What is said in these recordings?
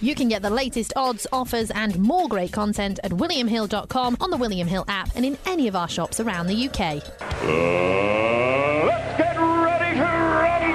You can get the latest odds, offers and more great content at williamhill.com, on the William Hill app and in any of our shops around the UK. Let's get ready to rumble!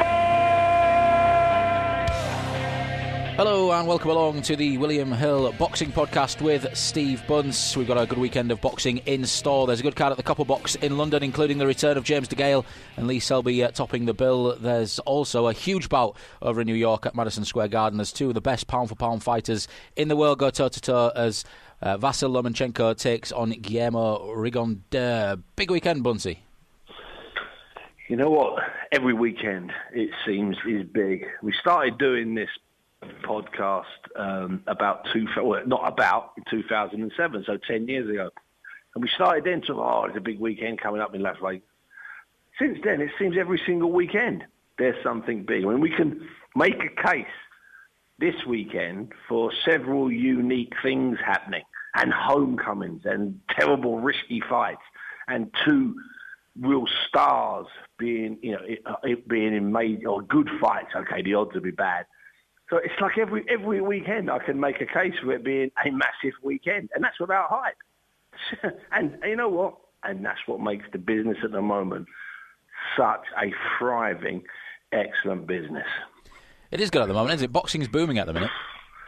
Hello and welcome along to the William Hill Boxing Podcast with Steve Bunce. We've got a good weekend of boxing in store. There's a good card at the Copper Box in London, including the return of James DeGale and Lee Selby topping the bill. There's also a huge bout over in New York at Madison Square Garden as two of the best pound-for-pound fighters in the world go toe-to-toe as Vasyl Lomachenko takes on Guillermo Rigondeaux. Big weekend, Buncey. You know what? Every weekend, it seems, is big. We started doing this podcast in 2007, so 10 years ago. And we started then to, there's a big weekend coming up in Las Vegas. Since then, it seems every single weekend there's something big. I mean, we can make a case this weekend for several unique things happening, and homecomings, and terrible risky fights, and two real stars being, being in major or good fights. Okay, the odds will be bad. So it's like every weekend I can make a case for it being a massive weekend, and that's without hype. And you know what? And that's what makes the business at the moment such a thriving, excellent business. It is good at the moment, isn't it? Boxing's booming at the minute.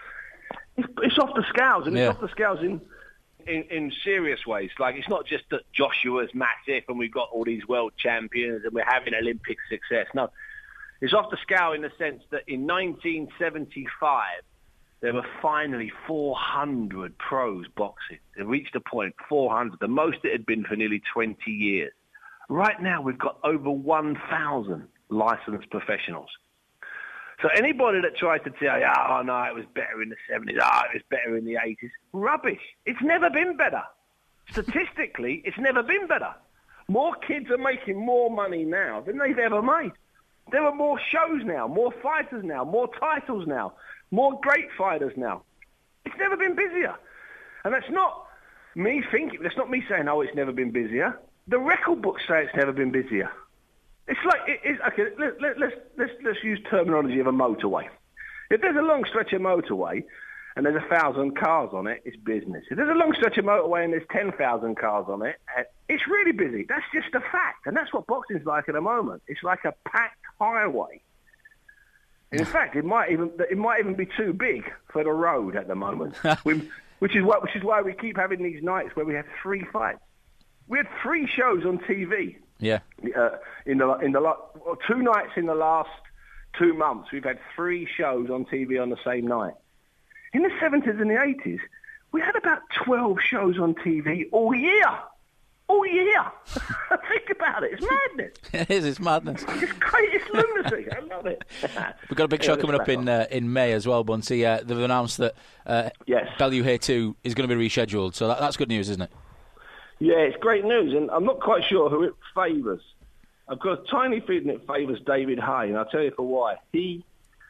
It's off the scales, and it's off the scales in serious ways. Like, it's not just that Joshua's massive and we've got all these world champions and we're having Olympic success. No. It's off the scale in the sense that in 1975, there were finally 400 pros boxing. They reached a point, 400, the most it had been for nearly 20 years. Right now, we've got over 1,000 licensed professionals. So anybody that tries to tell you, it was better in the 70s, it was better in the 80s, rubbish. It's never been better. Statistically, it's never been better. More kids are making more money now than they've ever made. There are more shows now, more fighters now, more titles now, more great fighters now. It's never been busier. And that's not me saying, it's never been busier. The record books say it's never been busier. It's like, okay, let's use terminology of a motorway. If there's a long stretch of motorway and there's 1,000 cars on it, it's business. If there's a long stretch of motorway and there's 10,000 cars on it, it's really busy. That's just a fact. And that's what boxing's like at the moment. It's like a packed highway. In fact, it might even be too big for the road at the moment, which is why we keep having these nights where we have 3 fights. We had 3 shows on TV. Yeah. In the 2 nights in the last 2 months, we've had 3 shows on TV on the same night. In the 70s and the 80s, we had about 12 shows on TV all year. All year. Think about it. It's madness. It is. It's madness. It's crazy. It's lunacy. I love it. We've got a big show coming up in May as well, Buncey. They've announced that Bellew Hay 2 is going to be rescheduled. So that's good news, isn't it? Yeah, it's great news. And I'm not quite sure who it favours. I've got a tiny feeling it favours David Hay, and I'll tell you for why. He's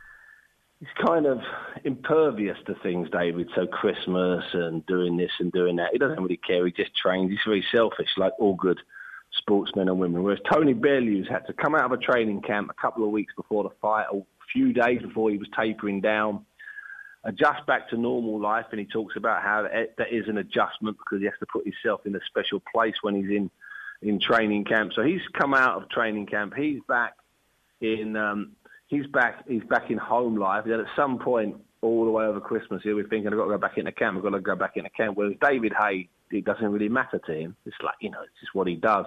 kind of impervious to things, David, so Christmas and doing this and doing that. He doesn't really care. He just trains. He's very selfish, like all good sportsmen and women. Whereas Tony Bellew's had to come out of a training camp a couple of weeks before the fight, a few days before he was tapering down, adjust back to normal life, and he talks about how that is an adjustment because he has to put himself in a special place when he's in training camp. So he's come out of training camp. He's back in... He's back in home life. Then at some point, all the way over Christmas, he'll be thinking, I've got to go back into camp. Whereas David Hay, it doesn't really matter to him. It's like, it's just what he does.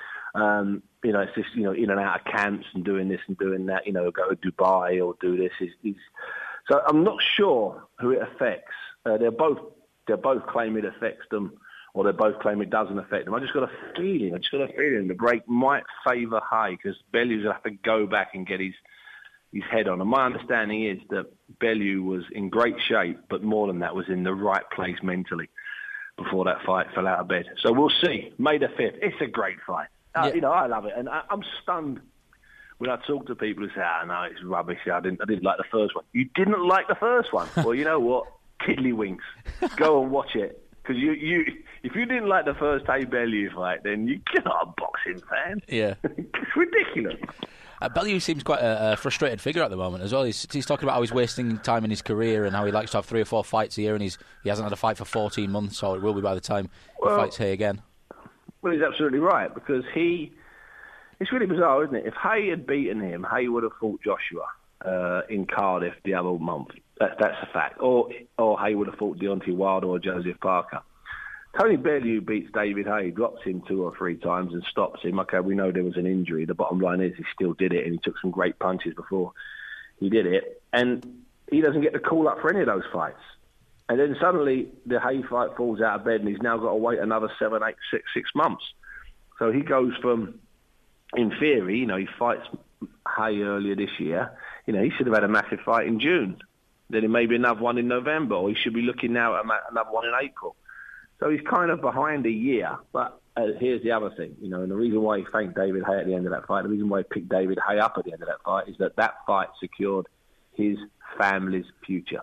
It's just, in and out of camps and doing this and doing that, go to Dubai or do this. So I'm not sure who it affects. They're both claim it affects them, or they both claim it doesn't affect them. I just got a feeling the break might favour Hay because Bellew's going to have to go back and get his head on. And my understanding is that Bellew was in great shape, but more than that, was in the right place mentally before that fight fell out of bed. So we'll see. May the 5th. It's a great fight. I love it. And I'm stunned when I talk to people who say, no, it's rubbish. I didn't like the first one. You didn't like the first one? Well, you know what? Tiddlywinks. Go and watch it. Because if you didn't like the first Hay Bellew fight, then you're not a boxing fan. Yeah. It's ridiculous. Bellew seems quite a frustrated figure at the moment as well. He's talking about how he's wasting time in his career and how he likes to have 3 or 4 fights a year, and he hasn't had a fight for 14 months, so it will be by the time he fights Hay again. Well, he's absolutely right, because it's really bizarre, isn't it? If Hay had beaten him, Hay would have fought Joshua in Cardiff the other month. That's a fact. Or Hay would have fought Deontay Wilder or Joseph Parker. Tony Bellew beats David Hay, drops him 2 or 3 times and stops him. Okay, we know there was an injury. The bottom line is he still did it, and he took some great punches before he did it. And he doesn't get the call up for any of those fights. And then suddenly the Hay fight falls out of bed, and he's now got to wait another 7, 8, 6 months. So he goes from, in theory, he fights Hay earlier this year. He should have had a massive fight in June. Then it may be another one in November, or he should be looking now at another one in April. So he's kind of behind a year. But here's the other thing, and the reason why he thanked David Hay at the end of that fight, the reason why he picked David Hay up at the end of that fight, is that fight secured his family's future.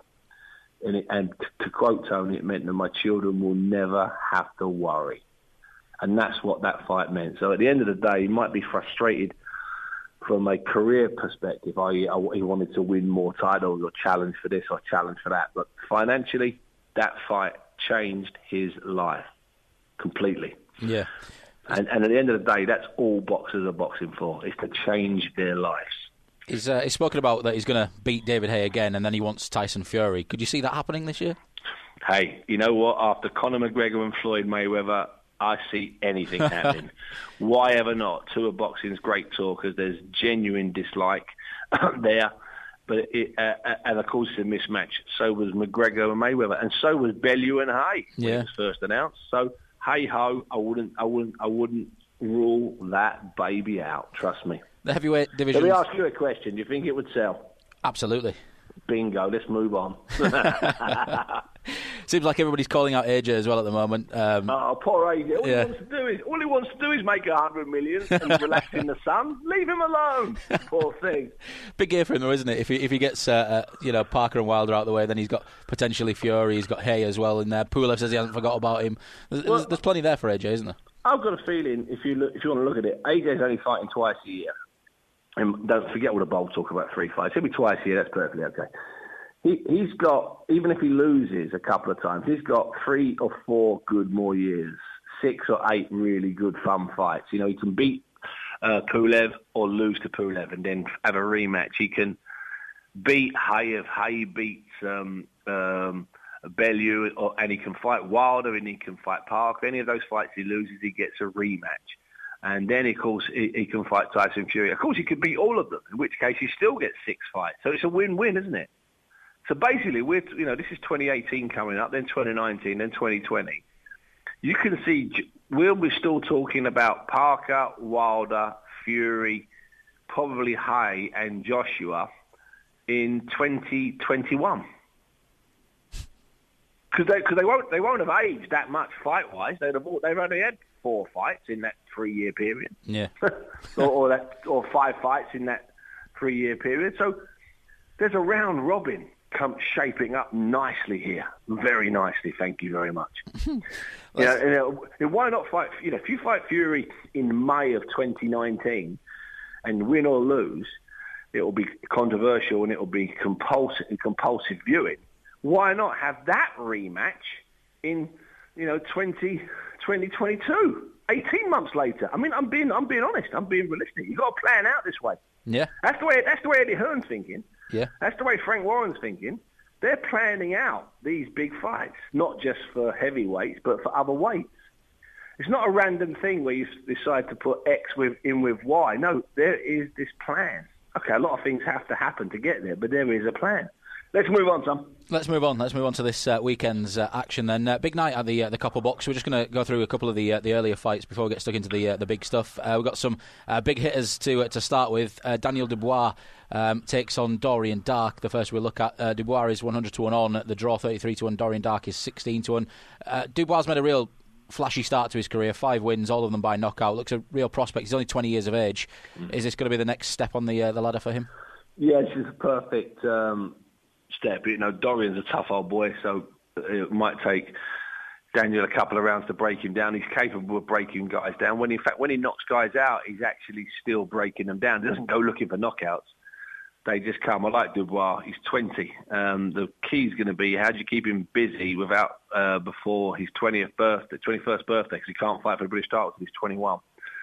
And to quote Tony, it meant that my children will never have to worry. And that's what that fight meant. So at the end of the day, he might be frustrated from a career perspective. He wanted to win more titles or challenge for this or challenge for that. But financially, that fight changed his life completely. Yeah. And at the end of the day, that's all boxers are boxing for, is to change their lives. He's spoken about that he's going to beat David Hay again, and then he wants Tyson Fury. Could you see that happening this year? Hey, you know what? After Conor McGregor and Floyd Mayweather, I see anything happening. Why ever not? 2 of boxing's great talkers. There's genuine dislike there. But and of course, it's a mismatch. So was McGregor and Mayweather, and so was Bellew and Hay when it was first announced. So hey ho, I wouldn't rule that baby out. Trust me. The heavyweight division. Let me ask you a question. Do you think it would sell? Absolutely. Bingo. Let's move on. Seems like everybody's calling out AJ as well at the moment. Poor AJ. All he wants to do is make 100 million and relax in the sun. Leave him alone. Poor thing. Big year for him, though, isn't it? If he gets Parker and Wilder out of the way, then he's got potentially Fury. He's got Hay as well in there. Pulev says he hasn't forgot about him. There's plenty there for AJ, isn't there? I've got a feeling if you want to look at it, AJ's only fighting twice a year. And don't forget all the bold talk about 3 fights. He'll be twice a year. That's perfectly okay. He's got, even if he loses a couple of times, he's got 3 or 4 good more years, 6 or 8 really good fun fights. He can beat Pulev or lose to Pulev and then have a rematch. He can beat Hay if Hay beats Bellew, and he can fight Wilder and he can fight Parker. Any of those fights he loses, he gets a rematch. And then, of course, he can fight Tyson Fury. Of course, he could beat all of them, in which case he still gets 6 fights. So it's a win-win, isn't it? So basically, this is 2018 coming up, then 2019, then 2020. You can see we'll be still talking about Parker, Wilder, Fury, probably Hay and Joshua in 2021. Because they won't have aged that much fight-wise. They've only had 4 fights in that 3-year period. Yeah. or 5 fights in that 3-year period. So there's a round robin shaping up nicely here, very nicely. Thank you very much. Why not fight? If you fight Fury in May of 2019 and win or lose, it will be controversial and it will be compulsive viewing. Why not have that rematch in 2022? 18 months later. I mean, I'm being honest. I'm being realistic. You've got to plan out this way. Yeah. That's the way Eddie Hearn's thinking. Yeah. That's the way Frank Warren's thinking. They're planning out these big fights, not just for heavyweights, but for other weights. It's not a random thing where you decide to put X in with Y. No, there is this plan. Okay, a lot of things have to happen to get there, but there is a plan. Let's move on, Tom. Let's move on to this weekend's action then. Big night at the Copper Box. We're just going to go through a couple of the earlier fights before we get stuck into the big stuff. We've got some big hitters to start with. Daniel Dubois takes on Dorian Dark. The first we'll look at. Dubois is 100-1 on. The draw 33-1. Dorian Dark is 16-1. Dubois made a real flashy start to his career. 5 wins, all of them by knockout. Looks a real prospect. He's only 20 years of age. Is this going to be the next step on the ladder for him? Yeah, this is a perfect step. Dorian's a tough old boy, so it might take Daniel a couple of rounds to break him down. He's capable of breaking guys down. When he knocks guys out, he's actually still breaking them down. He doesn't go looking for knockouts. They just come. I like Dubois. He's 20. The key is going to be how do you keep him busy without before his 21st birthday, because he can't fight for the British title until he's 21.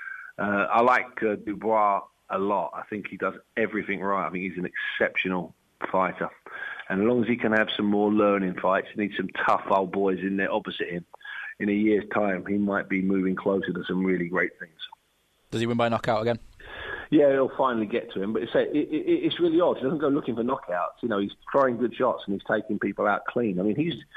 I like Dubois a lot. I think he does everything right. I think he's an exceptional fighter. And as long as he can have some more learning fights, he needs some tough old boys in there opposite him. In a year's time, he might be moving closer to some really great things. Does he win by knockout again? Yeah, it'll finally get to him. But it's really odd. He doesn't go looking for knockouts. He's throwing good shots and he's taking people out clean. I mean,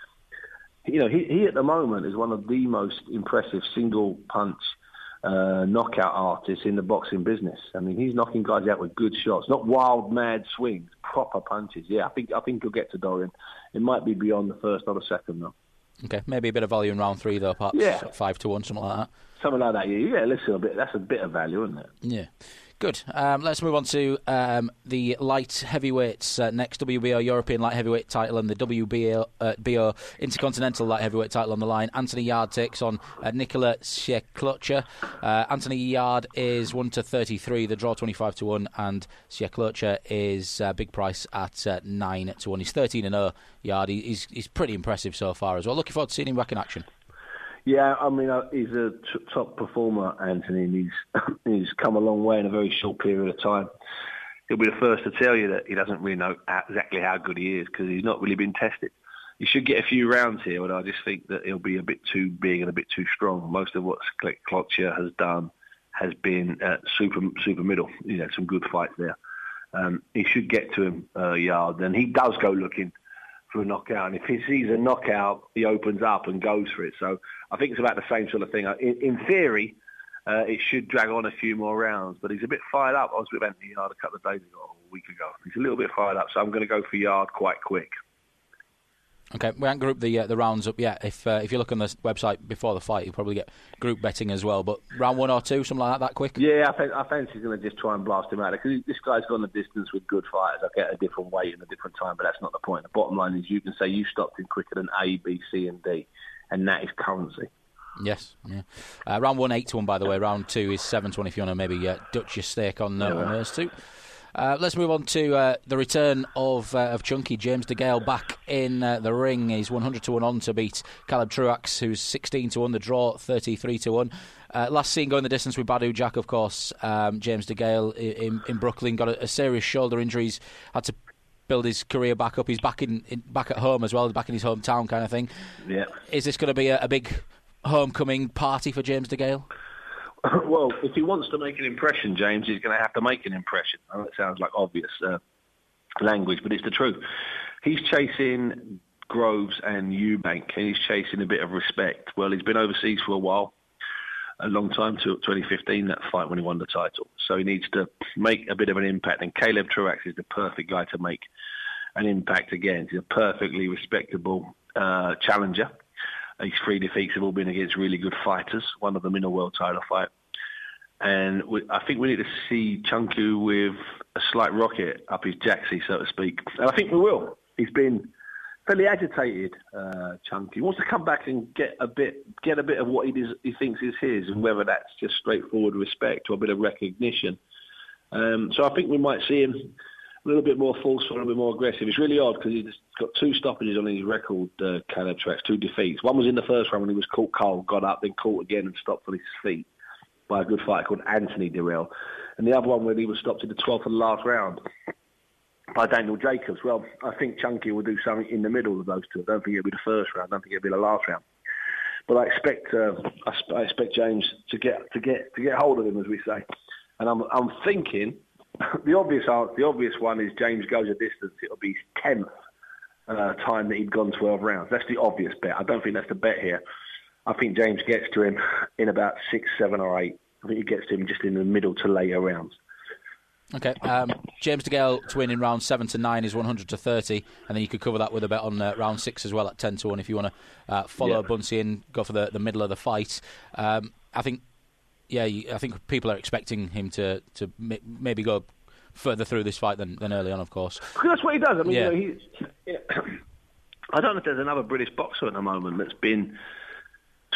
he at the moment is one of the most impressive single punch knockout artists in the boxing business. I mean, he's knocking guys out with good shots, not wild, mad swings, proper punches. Yeah, I think he'll get to Dorian. It might be beyond the first or the second, though. Okay, maybe a bit of value in round 3, though, perhaps. Yeah. 5-1, something like that. Something like that, yeah. Listen, that's a bit of value, isn't it? Yeah. Good. Let's move on to the light heavyweights next. WBO European light heavyweight title and the WBO Intercontinental light heavyweight title on the line. Anthony Yarde takes on Nikola Sieklocha. Anthony Yarde is 1-33, the draw 25-1, and Sieklocha is big price at 9-1. He's 13-0. Yarde, he's pretty impressive so far as well. Looking forward to seeing him back in action. Yeah, I mean, he's a top performer, Anthony, and he's come a long way in a very short period of time. He'll be the first to tell you that he doesn't really know exactly how good he is because he's not really been tested. He should get a few rounds here, but I just think that he'll be a bit too big and a bit too strong. Most of what Sieklocha has done has been super middle. He's had some good fights there. He should get to him, Yarde, and he does go looking for a knockout, and if he sees a knockout, he opens up and goes for it. So I think it's about the same sort of thing. In theory, it should drag on a few more rounds, but he's a bit fired up. I was with Anthony Yarde a couple of days ago, or a week ago. He's a little bit fired up, so I'm going to go for Yarde quite quick. Okay, we haven't grouped the rounds up yet. If you look on the website before the fight, you'll probably get group betting as well. But round 1 or 2, something like that quick? Yeah, I fancy he's going to just try and blast him out because this guy's gone the distance with good fighters. I get a different weight and a different time, but that's not the point. The bottom line is you can say you stopped him quicker than A, B, C, and D, and that is currency. Yes, yeah. Round 1, 8-1, by the way. Round 2 is 7-1 if you want to maybe Dutch your stake on those two. Let's move on to the return of Chunky. James DeGale back in the ring. He's 100-1 on to beat Caleb Truax, who's 16-1, the draw 33-1. Last seen going the distance with Badou Jack, of course. James DeGale in Brooklyn got a serious shoulder injury. He's had to build his career back up. He's back back at home as well, back in his hometown kind of thing. Yeah. Is this going to be a big homecoming party for James DeGale? Well, if he wants to make an impression, James, he's going to have to make an impression. I know it sounds like obvious language, but it's the truth. He's chasing Groves and Eubank, and he's chasing a bit of respect. Well, he's been overseas for a while, a long time, till 2015, that fight when he won the title. So he needs to make a bit of an impact, and Caleb Truax is the perfect guy to make an impact again. He's a perfectly respectable challenger. His 3 defeats have all been against really good fighters, one of them in a world title fight. And I think we need to see Chunky with a slight rocket up his jacksie, so to speak. And I think we will. He's been fairly agitated, Chunky. He wants to come back and get a bit of what he thinks is his, and whether that's just straightforward respect or a bit of recognition. So I think we might see him a little bit more forceful, a little bit more aggressive. It's really odd because he's got 2 stoppages on his record, Caleb Truax, 2 defeats. One was in the first round when he was caught cold, got up, then caught again and stopped on his feet by a good fighter called Anthony Dirrell. And the other one when he was stopped in the 12th of the last round by Daniel Jacobs. Well, I think Chunky will do something in the middle of those two. I don't think it'll be the first round. I don't think it'll be the last round. But I expect James to get hold of him, as we say. And I'm thinking the obvious one is James goes a distance. It'll be his 10th time that he'd gone 12 rounds. That's the obvious bet. I don't think that's the bet here. I think James gets to him in about 6, 7 or 8. I think he gets to him just in the middle to later rounds. Okay, James DeGale to win in round 7 to 9 is 100-30, and then you could cover that with a bet on round 6 as well at 10-1 if you want to follow Bunsey and go for the middle of the fight. I think people are expecting him to maybe go further through this fight than early on, of course. That's what he does. I mean, I don't know if there's another British boxer at the moment that's been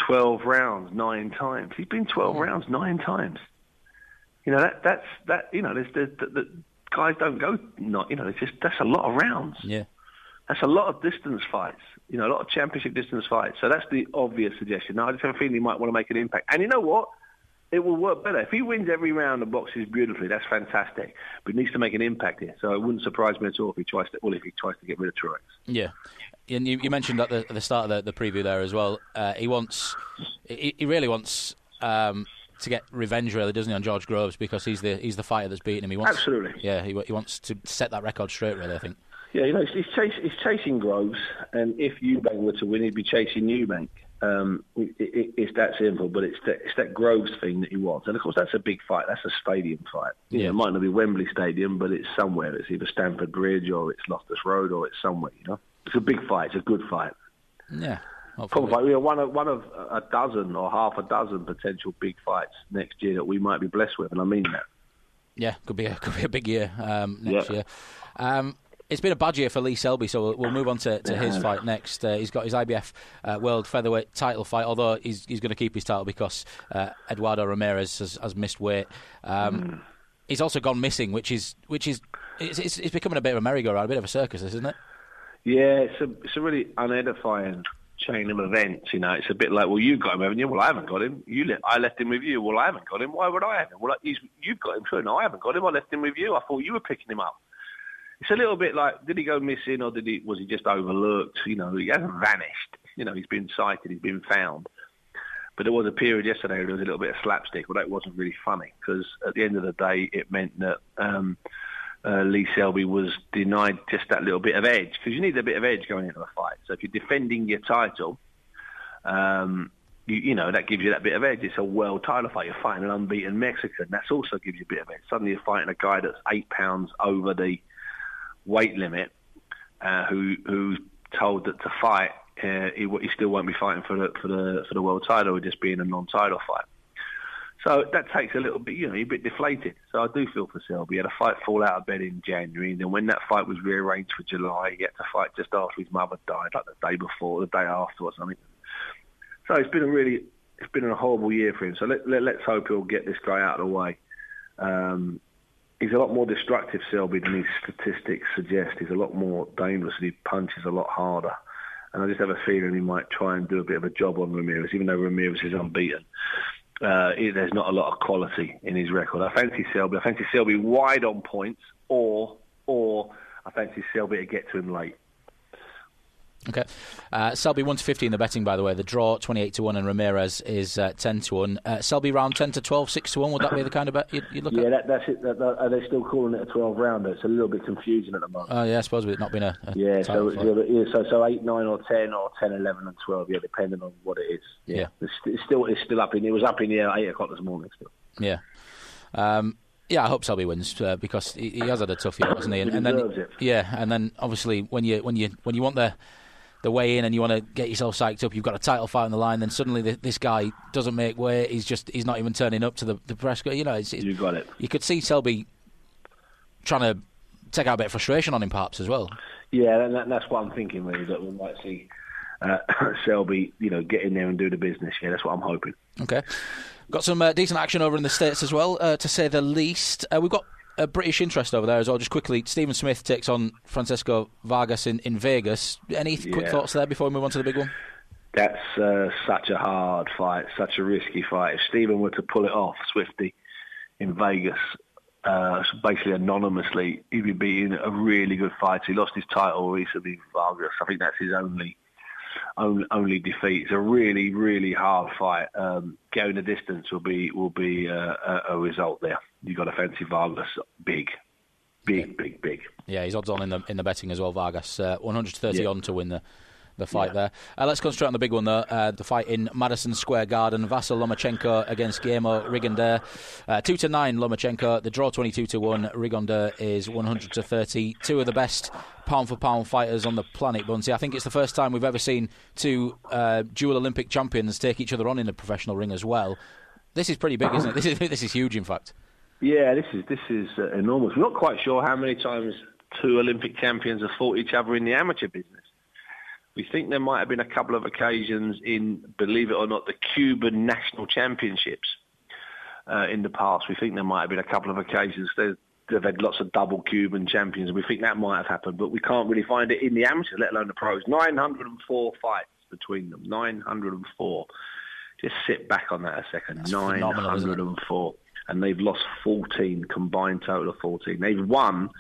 12 rounds 9 times. He's been 12 rounds 9 times. You know, that's the guys don't go, that's a lot of rounds. Yeah. That's a lot of distance fights, a lot of championship distance fights. So that's the obvious suggestion. Now, I just have a feeling he might want to make an impact. And you know what? It will work better. If he wins every round and boxes beautifully, that's fantastic. But he needs to make an impact here. So it wouldn't surprise me at all if he tries to get rid of Truex. Yeah. And you mentioned at the start of the preview there as well, he really wants to get revenge, really, doesn't he, on George Groves, because he's the fighter that's beaten him. Absolutely. Yeah, he wants to set that record straight, really, I think. Yeah, he's chasing Groves, and if Eubank were to win, he'd be chasing Eubank. It's that simple, but it's that Groves thing that he wants. And, of course, that's a big fight. That's a stadium fight. Yeah. It might not be Wembley Stadium, but it's somewhere. It's either Stamford Bridge or it's Loftus Road or it's somewhere, It's a big fight. It's a good fight. Yeah. Probably one of a dozen or half a dozen potential big fights next year that we might be blessed with, and I mean that. Yeah, could be a big year next year. It's been a bad year for Lee Selby, so we'll move on to his fight next. He's got his IBF World Featherweight title fight, although he's going to keep his title because Eduardo Ramirez has missed weight. He's also gone missing, which is it's becoming a bit of a merry-go-round, a bit of a circus, isn't it? Yeah, it's a really unedifying chain of events. It's a bit like, well, you got him, haven't you? Well, I haven't got him. I left him with you. Well, I haven't got him. Why would I have him? Well, you've got him too. No, I haven't got him. I left him with you. I thought you were picking him up. It's a little bit like, did he go missing or was he just overlooked? He hasn't vanished. He's been sighted, he's been found. But there was a period yesterday where there was a little bit of slapstick. Well, that wasn't really funny because at the end of the day, it meant that Lee Selby was denied just that little bit of edge, because you need a bit of edge going into a fight. So if you're defending your title, that gives you that bit of edge. It's a world title fight. You're fighting an unbeaten Mexican. That also gives you a bit of edge. Suddenly you're fighting a guy that's 8 pounds over the weight limit, who's told that to fight, he still won't be fighting for the world title, or just being a non-title fight. So that takes a little bit, you're a bit deflated. So I do feel for Selby. He had a fight fall out of bed in January, and then when that fight was rearranged for July, he had to fight just after his mother died, like the day before, the day after or something. So it's been a horrible year for him. So let's hope he'll get this guy out of the way. He's a lot more destructive, Selby, than his statistics suggest. He's a lot more dangerous, and he punches a lot harder. And I just have a feeling he might try and do a bit of a job on Ramirez, even though Ramirez is unbeaten. There's not a lot of quality in his record. I fancy Selby wide on points, or I fancy Selby to get to him late. Okay. Selby 1-50 in the betting, by the way. The draw 28-1 and Ramirez is 10-1. Selby round 10-12, 6-1. Would that be the kind of bet you'd look at? Yeah, that's it. Are they still calling it a 12-rounder? It's a little bit confusing at the moment. Oh yeah, I suppose with it not been a so 8, 9, or 10, or 10, 11, and 12. Yeah, depending on what it is. Yeah. It's still up in. It was up in the air at 8 o'clock this morning. Still. Yeah. Yeah, I hope Selby wins because he has had a tough year, hasn't he? And then it. Yeah, and then obviously when you want the way in and you want to get yourself psyched up, you've got a title fight on the line, then suddenly this guy doesn't make weight, he's not even turning up to the press. You got it. You could see Selby trying to take out a bit of frustration on him perhaps as well. Yeah, and that's what I'm thinking really, that we might see Selby, get in there and do the business. Yeah, that's what I'm hoping. Okay. Got some decent action over in the States as well, to say the least. We've got a British interest over there as well. Just quickly, Stephen Smith takes on Francisco Vargas in Vegas. Any quick thoughts there before we move on to the big one? That's such a hard fight, such a risky fight. If Stephen were to pull it off, Swifty, in Vegas, basically anonymously, he'd be beating a really good fighter. He lost his title recently, Vargas. I think that's his only defeat. It's a really, really hard fight. Going the distance will be a result there. You've got to fancy Vargas big. Yeah, he's odds on in the betting as well. Vargas 130 on to win the fight there. Let's concentrate on the big one though. The fight in Madison Square Garden. Vasyl Lomachenko against Guillermo Rigondeaux. 2-9 Lomachenko. The draw 22-1. Rigondeaux is 100-30. Two of the best pound for pound fighters on the planet, Bunsey. I think it's the first time we've ever seen two dual Olympic champions take each other on in a professional ring as well. This is pretty big, isn't it? This is huge, in fact. Yeah, this is enormous. We're not quite sure how many times two Olympic champions have fought each other in the amateur business. We think there might have been a couple of occasions in, believe it or not, the Cuban National Championships in the past. We think there might have been a couple of occasions. They've had lots of double Cuban champions, and we think that might have happened, but we can't really find it in the amateurs, let alone the pros. 904 fights between them. 904. Just sit back on that a second. That's 904. And they've lost 14, combined total of 14. They've won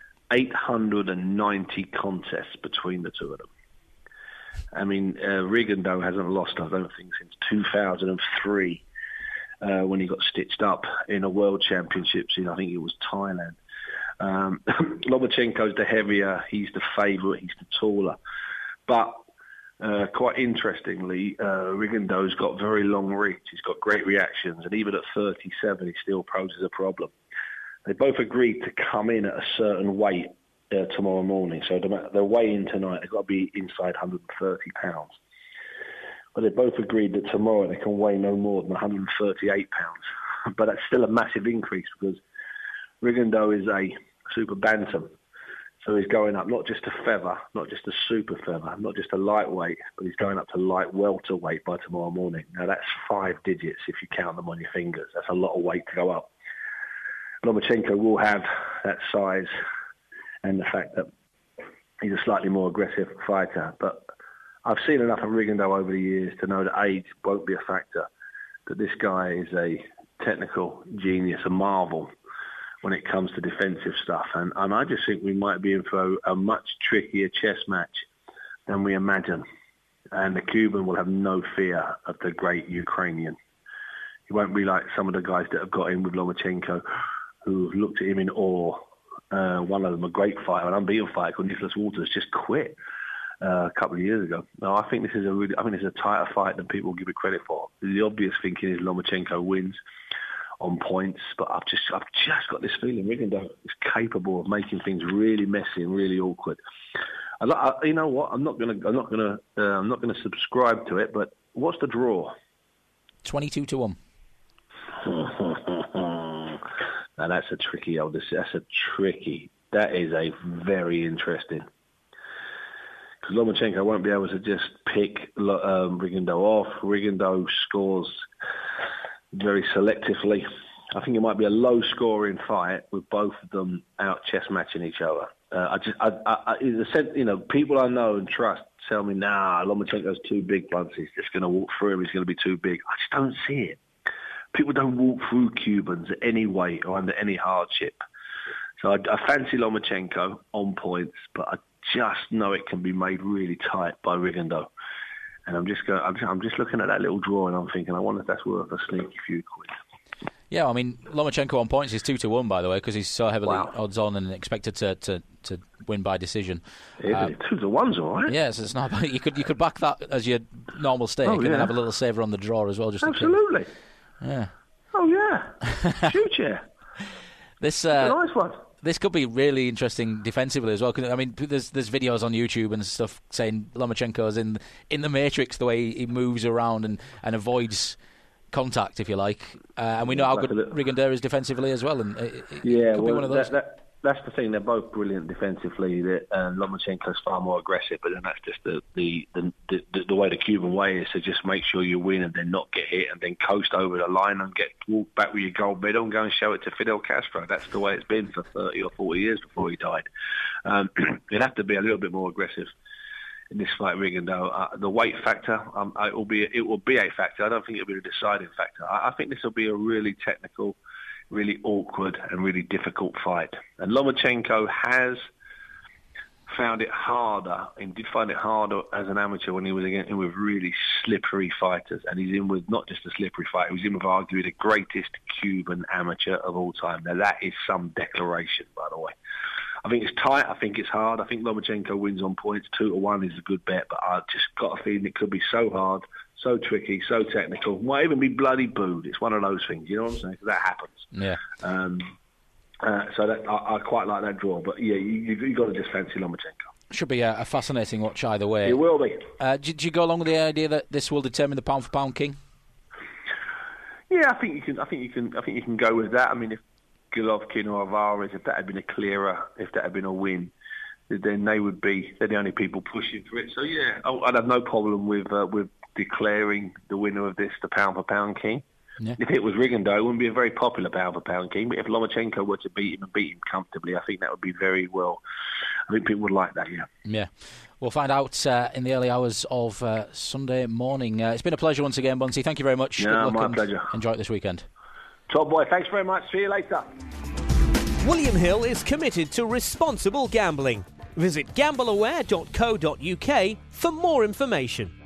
890 contests between the two of them. I mean, Rigondeaux hasn't lost, I don't think, since 2003. When he got stitched up in a World Championships in, I think it was Thailand. Lomachenko's the heavier, he's the favourite, he's the taller. But quite interestingly, Rigondeaux's got very long reach, he's got great reactions, and even at 37 he still poses a problem. They both agreed to come in at a certain weight tomorrow morning, so they're weighing tonight, they've got to be inside 130 pounds. But they both agreed that tomorrow they can weigh no more than 138 pounds. But that's still a massive increase because Rigondeaux is a super bantam. So he's going up not just a feather, not just a super feather, not just a lightweight, but he's going up to light welterweight by tomorrow morning. Now that's 5 digits if you count them on your fingers. That's a lot of weight to go up. Lomachenko will have that size and the fact that he's a slightly more aggressive fighter. But I've seen enough of Rigondeaux over the years to know that age won't be a factor, that this guy is a technical genius, a marvel when it comes to defensive stuff. And I just think we might be in for a much trickier chess match than we imagine. And the Cuban will have no fear of the great Ukrainian. He won't be like some of the guys that have got in with Lomachenko who looked at him in awe. One of them, a great fighter, an unbeaten fighter called Nicholas Walters, just quit a couple of years ago. No, I think this is a tighter fight than people give it credit for. The obvious thinking is Lomachenko wins on points, but I've just got this feeling Rigondeaux is capable of making things really messy and really awkward. You know what? I'm not gonna subscribe to it. But what's the draw? 22-1. Now that's a tricky. That is a very interesting. Because Lomachenko won't be able to just pick Rigondeaux off. Rigondeaux scores very selectively. I think it might be a low-scoring fight with both of them out chess matching each other. In the sense, people I know and trust tell me, nah, Lomachenko's too big, buds. He's just going to walk through him. He's going to be too big. I just don't see it. People don't walk through Cubans at any weight or under any hardship. So I fancy Lomachenko on points, but I just know it can be made really tight by Rigondeaux. And I'm just looking at that little draw and I'm thinking, I wonder if that's worth a sneaky few quid. Yeah, I mean, Lomachenko on points is 2-1, by the way, because he's so heavily odds on and expected to win by decision. Yeah, 2-1's all right. Yes, it's not. You could back that as your normal stake and then have a little saver on the draw as well. Just absolutely. Yeah. Oh yeah. Shoot yeah. This a nice one. This could be really interesting defensively as well. I mean, there's videos on YouTube and stuff saying Lomachenko's in the Matrix, the way he moves around and avoids contact, if you like. And we know how good Rigondeaux is defensively as well. And it could be one of those. That's the thing. They're both brilliant defensively. Lomachenko's far more aggressive, but then that's just the way the Cuban way is to just make sure you win and then not get hit and then coast over the line and walk back with your gold medal and go and show it to Fidel Castro. That's the way it's been for 30 or 40 years before he died. You'd have to be a little bit more aggressive in this fight, Rigondeaux. The weight factor, it will be a factor. I don't think it'll be a deciding factor. I think this will be a really technical, really awkward and really difficult fight. And Lomachenko has found it harder, and did find it harder as an amateur when he was in with really slippery fighters. And he's in with not just a slippery fighter, he was in with arguably the greatest Cuban amateur of all time. Now that is some declaration, by the way. I think it's tight, I think it's hard. I think Lomachenko wins on points. 2-1 is a good bet, but I've just got a feeling it could be so hard, so tricky, so technical. Might even be bloody booed. It's one of those things, you know what I'm saying? 'Cause that happens. Yeah. So I quite like that draw. But yeah, you got to just fancy Lomachenko. Should be a fascinating watch either way. It will be. Do you go along with the idea that this will determine the pound for pound king? Yeah, I think you can go with that. I mean, if Golovkin or Alvarez, if that had been a win, then they're the only people pushing for it. So yeah, I'd have no problem with declaring the winner of this the pound for pound king. Yeah. If it was Rigondeaux, it wouldn't be a very popular pound for pound king. But if Lomachenko were to beat him and beat him comfortably, I think that would be very well. I think people would like that. Yeah. Yeah. We'll find out in the early hours of Sunday morning. It's been a pleasure once again, Bunsey. Thank you very much. Yeah, my pleasure. Enjoy it this weekend. Top boy, thanks very much. See you later. William Hill is committed to responsible gambling. Visit gambleaware.co.uk for more information.